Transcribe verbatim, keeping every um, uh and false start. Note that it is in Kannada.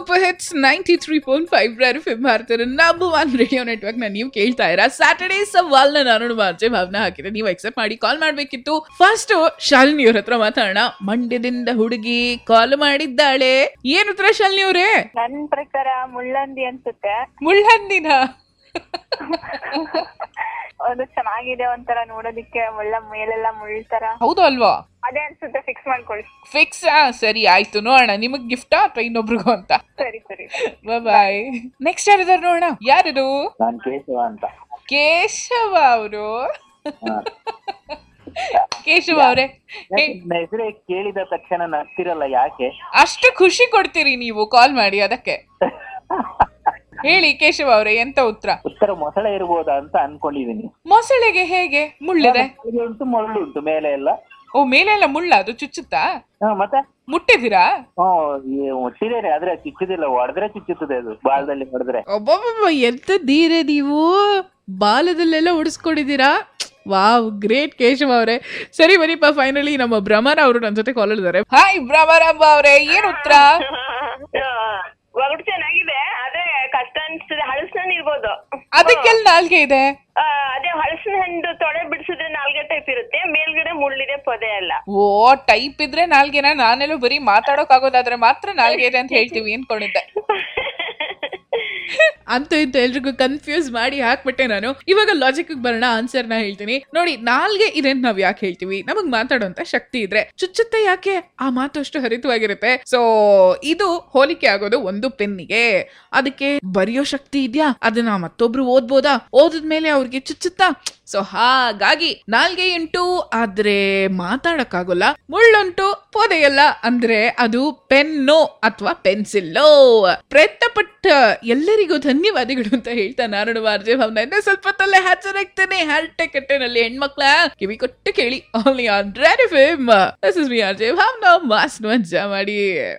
Super hits ninety three point five red F M ಭಾರತದ ನಂಬರ್ ಒನ್ ರೇಡಿಯೋ ನೆಟ್ವರ್ಕ್ ನ ನೀವು ಕೇಳ್ತಾ ಇರಾ. ಸ್ಯಾಟರ್ಡೇ ಸವಾಲ್ನ ನಾನು ಮಾರ್ಜೆ ಭಾವನ ಹಾಕಿದ್ರೆ ನೀವು ಎಕ್ಸೆಪ್ಟ್ ಮಾಡಿ ಕಾಲ್ ಮಾಡ್ಬೇಕಿತ್ತು. ಫಸ್ಟ್ ಶಾಲಿನಿ ಅವ್ರ ಹತ್ರ ಮಾತಾಡೋಣ. ಮಂಡ್ಯದಿಂದ ಹುಡುಗಿ ಕಾಲ್ ಮಾಡಿದ್ದಾಳೆ. ಏನ್ ಉತ್ತರ ಶಾಲಿನಿ ಅವರೇ? ನನ್ ಪ್ರಕಾರ ಮುಳ್ಳಂದಿ ಅನ್ಸುತ್ತೆ. ಮುಳ್ಳಂದಿನ ಅದು ಚೆನ್ನಾಗಿದೆ, ಒಂಥರ ನೋಡೋದಿಕ್ಕೆ ಮುಳ್ಳ ಮೇಲೆಲ್ಲ ಮುಳ್ತರ. ಹೌದು ಅಲ್ವಾ? ಅದೇ ಅನ್ಸುತ್ತೆ, ಫಿಕ್ಸ್ ಮಾಡ್ಕೊಳ್ಳಿ. ಫಿಕ್ಸ್? ಸರಿ ಆಯ್ತು, ನೋಡೋಣ ನಿಮಗ್ ಗಿಫ್ಟಾ ಅಥವಾ ಇನ್ನೊಬ್ರಿಗೂ ಅಂತ. ಸರಿ ಸರಿ ಬಾಯ್. ನೆಕ್ಸ್ಟ್ ಯಾರಿದಾರ ನೋಡೋಣ. ಯಾರದು? ನಾನ್ ಕೇಶವ ಅಂತ. ಕೇಶವ ಅವರು. ಕೇಶವ ಅವರೇ, ಹೆಸರೇ ಕೇಳಿದ ತಕ್ಷಣ ನಗ್ತಿರಲ್ಲ ಯಾಕೆ? ಅಷ್ಟು ಖುಷಿ ಕೊಡ್ತೀರಿ ನೀವು ಕಾಲ್ ಮಾಡಿ, ಅದಕ್ಕೆ. ಹೇಳಿ ಕೇಶವ ಅವರೇ, ಎಂತ ಉತ್ತರ? ಉತ್ತರ ಮೊಸಳೆ ಇರ್ಬೋದಾ ಅಂತ ಅನ್ಕೊಂಡಿದೀನಿ. ಮೊಸಳೆಗೆ ಹೇಗೆ ಮುಳ್ಳಿದೆ? ಉಂಟು, ಮುಳ್ಳು ಉಂಟು ಮೇಲೆ ಎಲ್ಲ. ಓ, ಮೇಲೆಲ್ಲ ಮುಳ್ಳ? ಅದು ಚುಚ್ಚುತ್ತಾ? ಮತ್ತೆ ಮುಟ್ಟಿದ್ದೀರಾ? ಹ್ಮ್, ಮುಟ್ಟಿದ್ದೇನೆ, ಆದ್ರೆ ಚುಚ್ಚುದಿಲ್ಲ. ಹೊಡೆದ್ರೆ ಚುಚ್ಚುತ್ತದೆ, ಅದು ಬಾಲದಲ್ಲಿ ಹೊಡೆದ್ರೆ. ಒಬ್ಬೊಬ್ಬ ಎಂತದ್ದೀರೆ ನೀವು, ಬಾಲದಲ್ಲೆಲ್ಲ ಉಡಿಸ್ಕೊಂಡಿದ್ದೀರಾ. ವಾವ್, ಗ್ರೇಟ್ ಕೇಶವ ಅವರೇ. ಸರಿ ಬರೀಪ, ಫೈನಲಿ ನಮ್ಮ ಭ್ರಮರ ಅವರು ನನ್ನ ಜೊತೆ ಕಾಲ್ ಇದ್ದಾರೆ. ಹಾಯ್ ಭ್ರಮರಮ್ಮ ಅವರೇ, ಏನ್ ಉತ್ತರ? ಒಗಟು ಚೆನ್ನಾಗಿದೆ, ಅದೇ ಕಷ್ಟ ಅನ್ಸ್ತದೆ. ಹಳಸಿನ ಇರ್ಬೋದು. ಅದಕ್ಕೆಲ್ಲ ನಾಲ್ಗೆ ಇದೆ. ಅದೇ ಹಳಸಿನ ಹಣ್ಣು ತೊಳೆ ಬಿಡಿಸಿದ್ರೆ ನಾಲ್ಗೆ ಟೈಪ್ ಇರುತ್ತೆ, ಮೇಲ್ಗಡೆ ಮುಳ್ಳಿದೆ, ಪೊದೆ ಅಲ್ಲ. ಓ, ಟೈಪ್ ಇದ್ರೆ ನಾಲ್ಗೆನ? ನಾನೆಲ್ಲ ಬರೀ ಮಾತಾಡೋಕ್ ಆಗೋದಾದ್ರೆ ಮಾತ್ರ ನಾಲ್ಗೆ ಇದೆ ಅಂತ ಹೇಳ್ತೀವಿ ಅನ್ಕೊಂಡಿದ್ದೆ. ಅಂತೂ ಇಂತ ಎಲ್ರಿಗೂ ಕನ್ಫ್ಯೂಸ್ ಮಾಡಿ ಹಾಕ್ಬಿಟ್ಟೆ ನಾನು. ಇವಾಗ ಲಾಜಿಕ್ ಬರೋಣ, ಆನ್ಸರ್ ನ ಹೇಳ್ತೀನಿ ನೋಡಿ. ನಾಲ್ಗೆ ಇದೆ ಅಂತ ನಾವ್ ಯಾಕೆ ಹೇಳ್ತೀವಿ? ನಮಗ್ ಮಾತಾಡುವಂತ ಶಕ್ತಿ ಇದ್ರೆ. ಚುಚ್ಚುತ್ತೆ ಯಾಕೆ? ಆ ಮಾತು ಅಷ್ಟು ಹರಿತವಾಗಿರುತ್ತೆ. ಸೊ ಇದು ಹೋಲಿಕೆ ಆಗೋದು ಒಂದು ಪೆನ್ನಿಗೆ. ಅದಕ್ಕೆ ಬರೆಯೋ ಶಕ್ತಿ ಇದ್ಯಾ? ಅದನ್ನ ಮತ್ತೊಬ್ರು ಓದ್ಬೋದಾ? ಓದಿದ್ಮೇಲೆ ಅವ್ರಿಗೆ ಚುಚ್ಚುತ್ತಾ? ಸೊ ಹಾಗಾಗಿ ನಾಲ್ಗೆ ಉಂಟು, ಆದ್ರೆ ಮಾತಾಡಕ್ಕಾಗೋಲ್ಲ. ಮುಳ್ಳುಂಟು, ಪೊದೆಯಲ್ಲ, ಅಂದ್ರೆ ಅದು ಪೆನ್ನು ಅಥವಾ ಪೆನ್ಸಿಲ್ಲೋ. ಪ್ರಯತ್ನ ಪಟ್ಟ ಎಲ್ಲರಿಗೂ ಧನ್ಯವಾದಗಳು ಅಂತ ಹೇಳ್ತಾ ನಾನು ಮಾರ್ಜೆ ಭಾವನ ಇನ್ನು ಸ್ವಲ್ಪ ತಲೆ ಹಾಜರಾಗ್ತೇನೆ. ಹರಟೆ ಕಟ್ಟೆನಲ್ಲಿ ಹೆಣ್ಮಕ್ಳ ಕಿವಿ ಕೊಟ್ಟು ಕೇಳಿ. Only on red F M. This is me RJ Bhavana. ಮಸ್ತ್ ಮಜಾ ಮಾಡಿ.